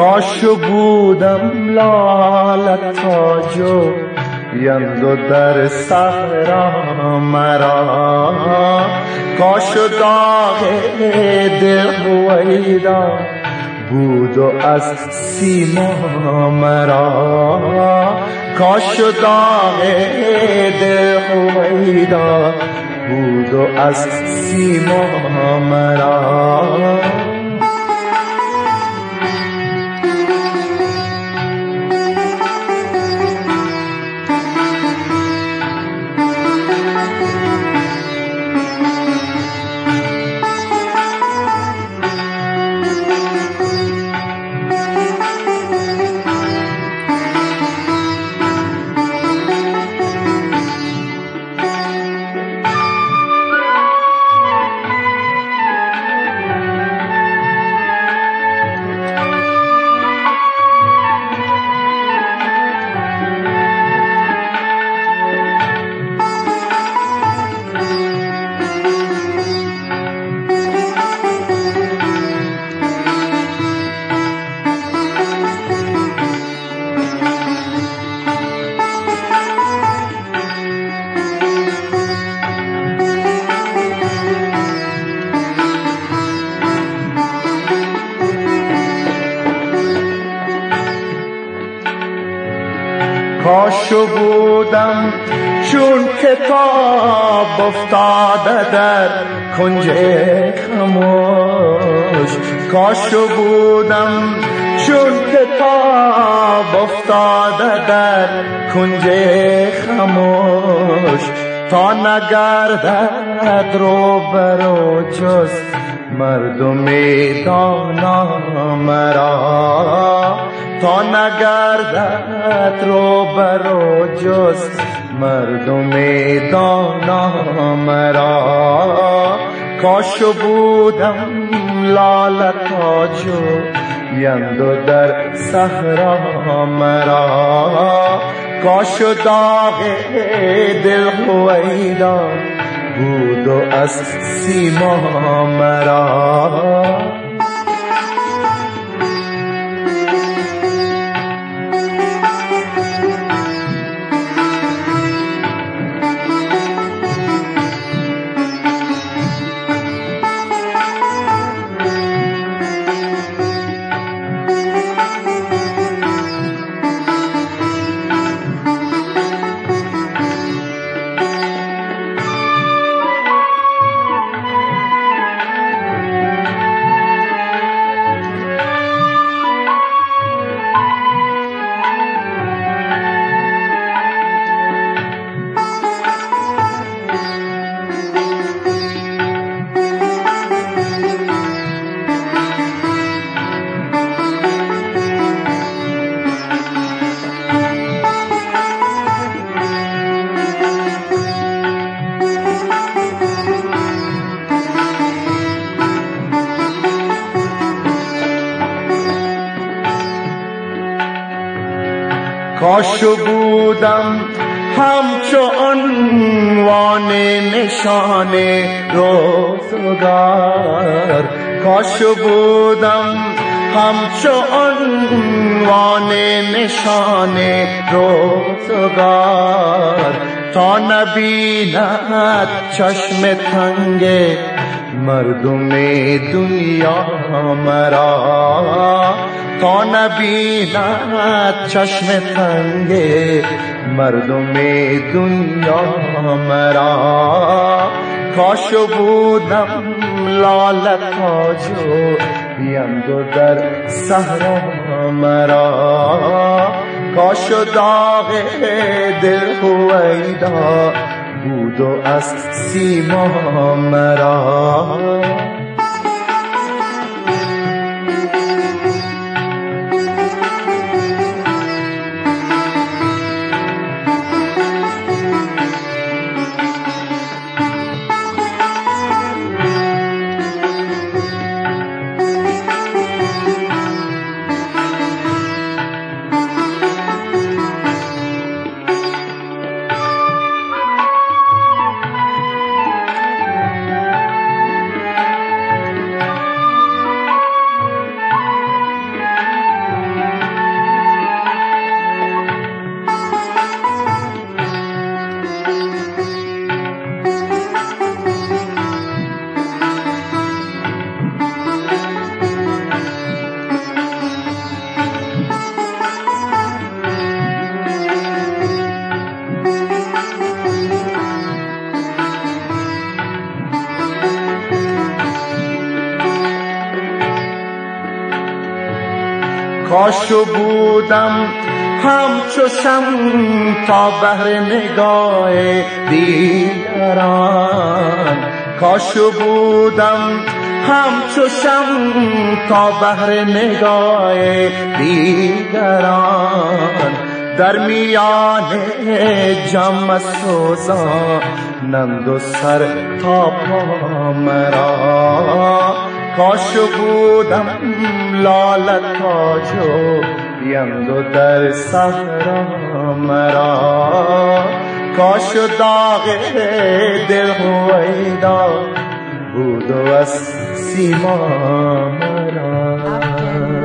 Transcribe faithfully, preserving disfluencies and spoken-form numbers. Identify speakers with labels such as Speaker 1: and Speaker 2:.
Speaker 1: کاش بودم لاله تاجو یندو در صحرا مرا، کاش داغ دل هویدا بود و از سیما مرا، کاش داغ دل هویدا بود و از سیما مرا. کاش بودم چون کتاب افتاده در کنج خموش، کاش بودم چون کتاب افتاده در کنج خموش، تا نگردد رو برو جز مردم دانا مرا، تا نگردد رو برو جز مردم دانا مرا، کاش بودم لاله تاجو یندو در صحرا مرا، کاش داغ دل هویدا بود و از سیما مرا. کاش بودم همچو عنوان نشان روزگار، کاش بودم همچو عنوان نشان روزگار، تا نبیند چشم تنگ مردم دنیا مرا، تا نبیند چشم تنگ مردم دنیا مرا، کاش بودم لاله تاجو یندو در صحرا مرا، کاش داغ دل هویدا بود و از سیما مرا. کاشو بودم همچو شمع تا بهر نگاه دیگران، کاشو بودم همچو شمع تا بهر نگاه دیگران، در میان جمع سوزانند و سر تا پا مرا، کاشو بودم لاله تاجو بیند در صحرا مرا، کاشو داغ دل هویدا بود و از سیما مرا.